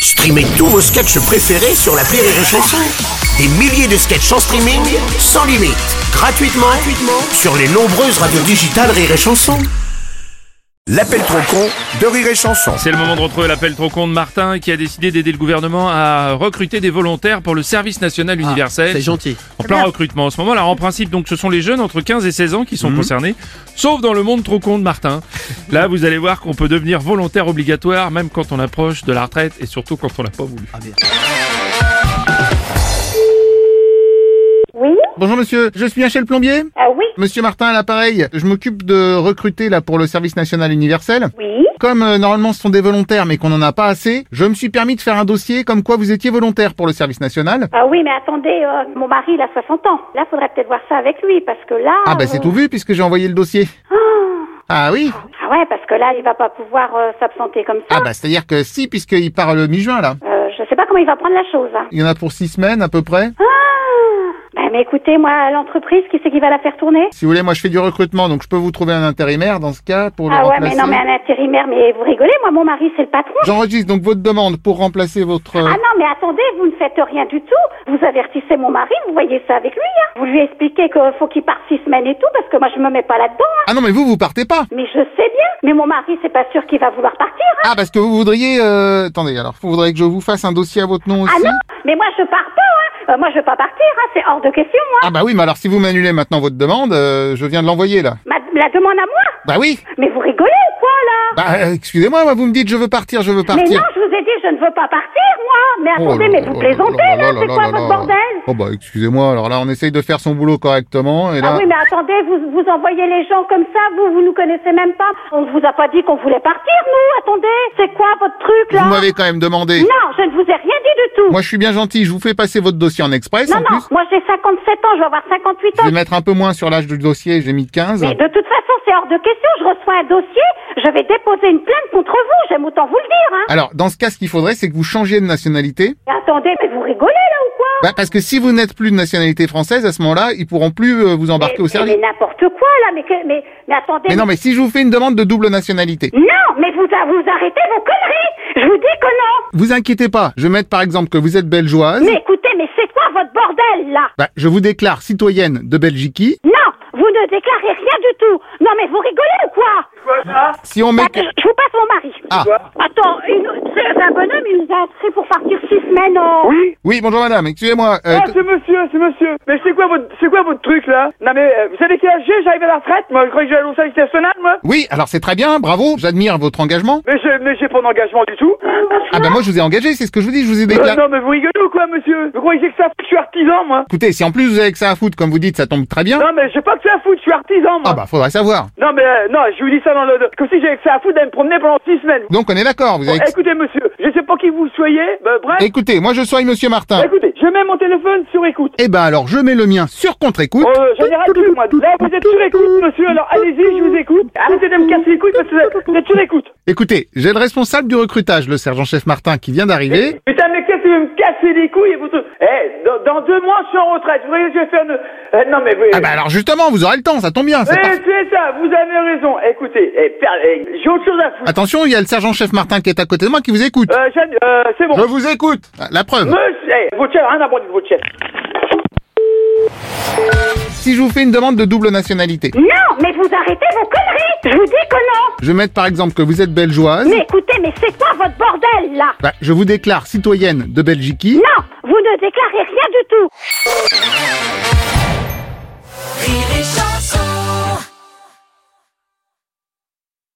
Streamez tous vos sketchs préférés sur l'appli Rire et Chanson. Des milliers de sketchs en streaming, sans limite, gratuitement sur les nombreuses radios digitales Rire et Chanson. L'appel trop con de Rire et Chanson. C'est le moment de retrouver l'appel trop con de Martin qui a décidé d'aider le gouvernement à recruter des volontaires pour le service national universel. C'est gentil. En plein recrutement en ce moment. Alors en principe, donc ce sont les jeunes entre 15 et 16 ans qui sont concernés, sauf dans le monde trop con de Martin. Là, vous allez voir qu'on peut devenir volontaire obligatoire même quand on approche de la retraite et surtout quand on l'a pas voulu. Oui. Bonjour monsieur, je suis Michel Plombier. Oui. Monsieur Martin à l'appareil, je m'occupe de recruter là pour le service national universel. Oui. Comme normalement ce sont des volontaires mais qu'on en a pas assez, je me suis permis de faire un dossier comme quoi vous étiez volontaire pour le service national. Oui, mais attendez, mon mari il a 60 ans. Là, faudrait peut-être voir ça avec lui parce que là... Ah bah c'est tout vu puisque j'ai envoyé le dossier. Ah oui. Ah ouais, parce que là, il va pas pouvoir s'absenter comme ça. Ah bah c'est-à-dire que si, puisqu'il part le mi-juin là. Je sais pas comment il va prendre la chose. Hein. Il y en a pour 6 semaines à peu près. Mais écoutez, moi, l'entreprise, qui c'est qui va la faire tourner? Si vous voulez, moi je fais du recrutement, donc je peux vous trouver un intérimaire dans ce cas pour le Ah ouais, remplacer. mais non, mais un intérimaire, mais vous rigolez, moi, mon mari, c'est le patron. J'enregistre donc votre demande pour remplacer votre... Ah non, mais attendez, vous ne faites rien du tout. Vous avertissez mon mari, vous voyez ça avec lui, hein. Vous lui expliquez qu'il faut qu'il parte 6 semaines et tout, parce que moi, je me mets pas là-dedans, hein. Ah non mais vous partez pas. Mais je sais bien. Mais mon mari, c'est pas sûr qu'il va vouloir partir, hein. Ah parce que vous voudriez... Attendez, alors vous voudriez que je vous fasse un dossier à votre nom aussi? Ah non, mais moi, je pars pas, hein. Moi, je veux pas partir, hein. C'est hors de question, moi. Ah bah oui, mais alors si vous m'annulez maintenant votre demande, je viens de l'envoyer là. La demande à moi? Bah oui. Mais vous rigolez ou quoi, là? Bah excusez-moi, vous me dites je veux partir. Mais non, je vous ai dit, je ne veux pas partir, moi. Mais attendez, mais vous plaisantez, là. C'est quoi votre bordel? Oh bah excusez-moi, alors là on essaye de faire son boulot correctement et là... Ah oui, mais attendez, vous envoyez les gens comme ça, vous nous connaissez même pas. On ne vous a pas dit qu'on voulait partir, nous. Attendez, c'est quoi votre truc, là? Vous m'avez quand même demandé. Non, je ne vous ai rien dit du tout. Moi je suis bien gentil, je vous fais passer votre dossier en express Non, en plus. moi j'ai 57 ans, je vais avoir 58 Je ans. vais mettre un peu moins sur l'âge du dossier, j'ai mis 15. Mais de toute façon, c'est hors de question. Je reçois un dossier, je vais déposer une plainte contre vous. J'aime autant vous le dire, hein. Alors dans ce cas, ce qu'il faudrait c'est que vous changiez de nationalité. Mais attendez, mais vous rigolez là ou quoi? Bah parce que si vous n'êtes plus de nationalité française, à ce moment-là, ils pourront plus vous embarquer au service. Mais n'importe quoi là, mais attendez. Mais non, mais si je vous fais une demande de double nationalité. Non, mais vous arrêtez vos conneries. Je vous dis que non. Vous inquiétez pas, je vais mettre par exemple que vous êtes belgeoise. Mais écoutez, mais c'est quoi votre bordel là? Bah, je vous déclare citoyenne de Belgique. Non, vous ne déclarez rien du tout. Non, mais vous rigolez ou quoi? Si on met... Attends, je vous passe mon mari. Ah. Attends, c'est un bonhomme, il nous a inscrit pour partir 6 semaines en... Oui, bonjour madame, excusez-moi. C'est monsieur. Mais c'est quoi votre truc là? Non mais vous savez quel âge j'ai? J'arrive à la retraite. Moi je croyais que j'allais au service national moi. Oui, alors c'est très bien, bravo, j'admire votre engagement. Mais j'ai pas d'engagement du tout. Ah bah moi je vous ai engagé, c'est ce que je vous dis, je vous ai déclaré. Non mais vous rigolez ou quoi monsieur? Vous croyez que ça je suis artisan moi? Écoutez, si en plus vous avez que ça à foutre, comme vous dites, ça tombe très bien. Non mais j'ai pas que ça à foutre, je suis artisan moi. Ah bah faudrait savoir. Non mais non, je vous dis ça dans le... Comme si j'avais que ça à foutre d'aller me promener pendant 6 semaines. Donc on est d'accord, vous avez... Écoutez monsieur, je sais pas qui vous soyez, bref. Écoutez, moi je suis monsieur Martin. Écoutez, je mets mon téléphone sur écoute. Eh ben alors je mets le mien sur contre-écoute. J'en ai ras le cul, moi. Là, vous êtes sur écoute, monsieur, alors allez-y, je vous écoute. Arrêtez de me casser les couilles parce que vous êtes sur écoute. Écoutez, j'ai le responsable du recrutage, le sergent-chef Martin, qui vient d'arriver. Putain, mais qu'est-ce que vous me cassez les couilles et vous... dans 2 mois, je suis en retraite. Vous voyez, je vais faire une... non, mais... Ah bah alors justement, vous aurez le temps, ça tombe bien. C'est parfait. C'est ça, vous avez raison. Écoutez, j'ai autre chose à foutre. Attention, il y a le sergent-chef Martin qui est à côté de moi qui vous écoute. C'est bon. Je vous écoute. La preuve. Monsieur, votre chef, rien à voir de votre chef. Si je vous fais une demande de double nationalité. Non, mais vous arrêtez vos conneries. Je vous dis que non. Je vais mettre par exemple que vous êtes belgeoise. Mais écoutez, mais c'est quoi votre bordel là? Bah, je vous déclare citoyenne de Belgique. Non, vous ne déclarez rien du tout.